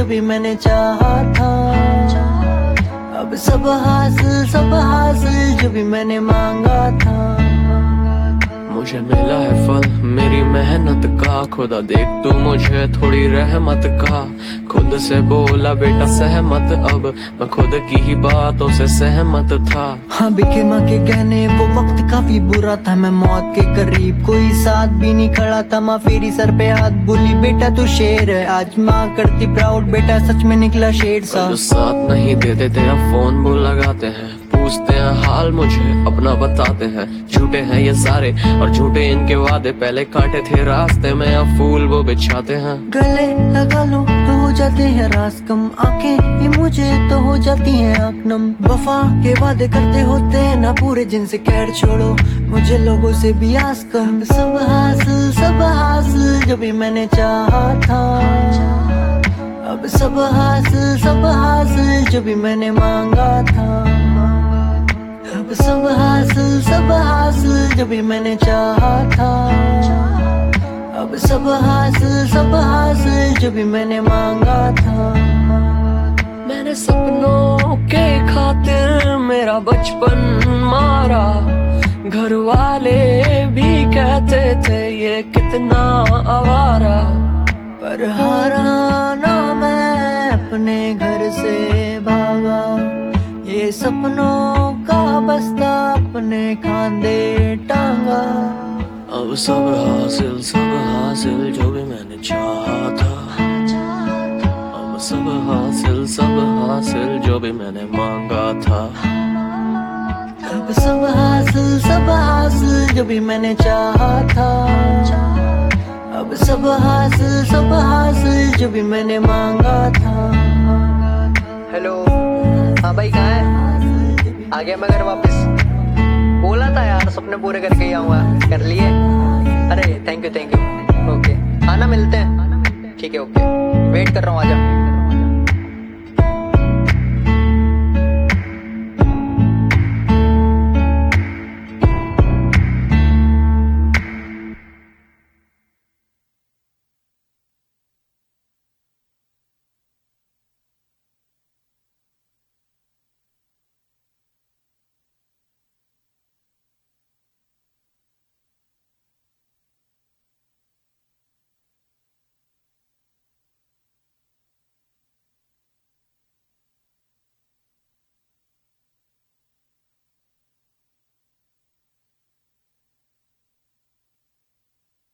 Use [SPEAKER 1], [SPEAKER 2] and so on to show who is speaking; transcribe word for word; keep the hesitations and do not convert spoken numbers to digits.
[SPEAKER 1] जो भी मैंने चाहा था। अब सब हासिल सब हासिल जो भी मैंने मांगा था।
[SPEAKER 2] मुझे मिला है फल मेरी मेहनत का, खुदा देख तू मुझे थोड़ी रहमत का। खुद से बोला बेटा सहमत, अब मैं खुद की ही बातों से सहमत था।
[SPEAKER 1] हाँ बिके माँ के कहने वो वक्त काफी बुरा था, मैं मौत के करीब कोई साथ भी नहीं खड़ा था। माँ फेरी सर पे हाथ बोली बेटा तू शेर है, आज माँ करती प्राउड बेटा सच में निकला शेर सा।
[SPEAKER 2] जो साथ नहीं देते तेरा फोन वो लगाते हैं, पूछते हैं हाल मुझे अपना बताते हैं। झूठे हैं ये सारे और झूठे इनके वादे, पहले काटे थे रास्ते में अब फूल वो बिछाते हैं।
[SPEAKER 1] गले लगा लो तो हो जाते हैं रास कम, आंखें ये मुझे तो हो जाती हैं आँख नम। वफा के वादे करते होते हैं ना पूरे, जिनसे खैर छोड़ो मुझे लोगों से भी आस कम। सब हासिल सब हासिल जो भी मैंने चाहा था। अब सब हासिल सब हासिल जो भी मैंने मांगा था। अब सब हासिल सब हासिल जो भी मैंने चाहा था। अब सब हासिल सब हासिल जो भी मैंने मांगा था।
[SPEAKER 2] मैंने सपनों के खातिर मेरा बचपन मारा, घर वाले भी कहते थे ये कितना आवारा।
[SPEAKER 1] पर हारा ना मैं अपने घर से भागा, ये सपनों का बस्ता अपने खांदे टांगा।
[SPEAKER 2] अब सब हासिल सब हासिल जो भी मैंने चाहा था। अब सब हासिल सब हासिल जो भी मैंने मांगा था।
[SPEAKER 1] अब सब हासिल सब हासिल जो भी मैंने चाहा था। अब सब हासिल सब हासिल जो भी मैंने मांगा था।
[SPEAKER 3] हेलो, हाँ भाई कहाँ है? आ गया मैं घर वापस। बोला था यार सपने पूरे करके ही आऊँगा, कर लिए? अरे thank you thank you. Okay आना मिलते हैं। ठीक है ओके, वेट कर रहा हूँ, आजा।